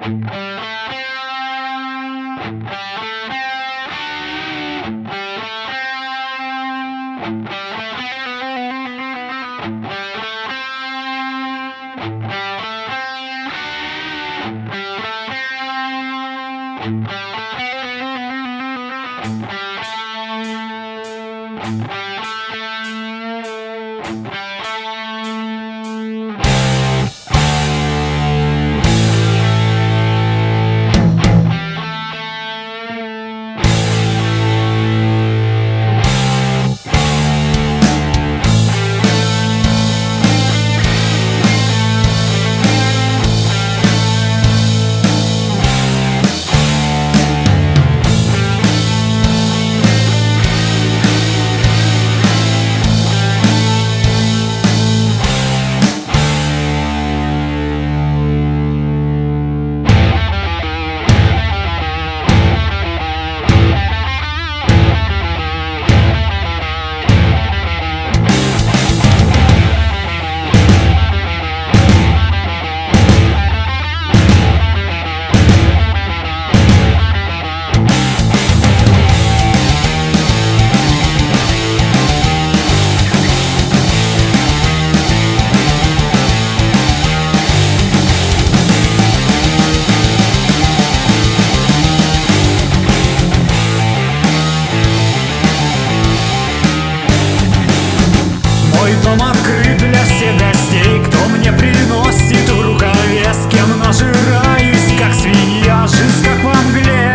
Мой дом открыт для всех гостей, кто мне приносит в рукаве, с кем нажираюсь, как свинья, жизнь как во мгле.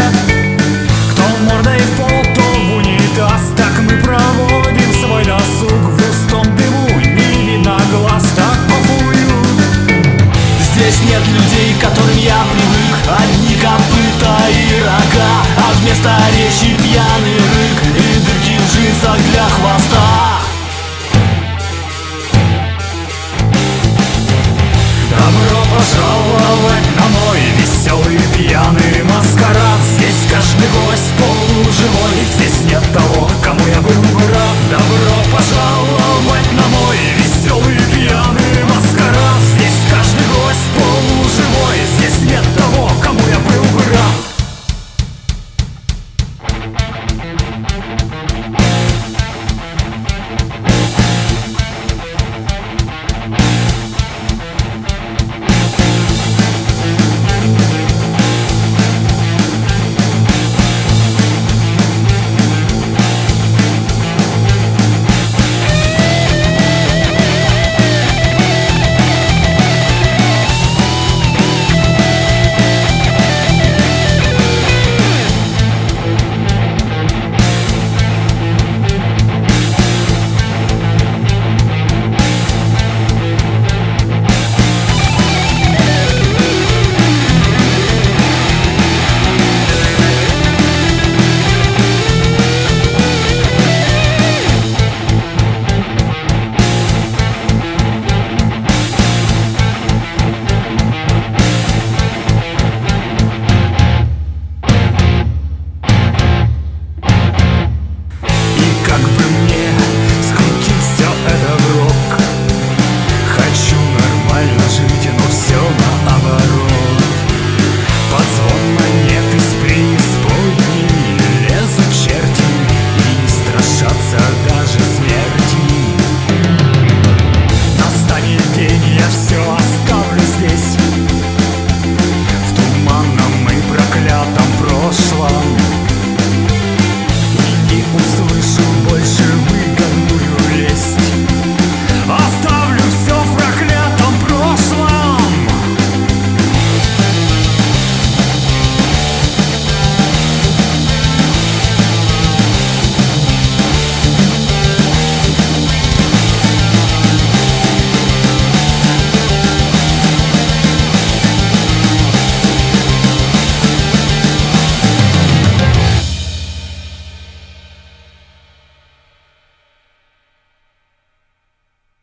Кто мордой в пол, то в унитаз, так мы проводим свой досуг. В густом дыму не видно глаз, так кайфую. Здесь нет людей, к которым я привык, одни копыта и рога, а вместо речи пьяный рык и дырки в джинсах для хвоста. Добро пожаловать на мой веселый пьяный маскарад. Здесь каждый гость полуживой, здесь нет того,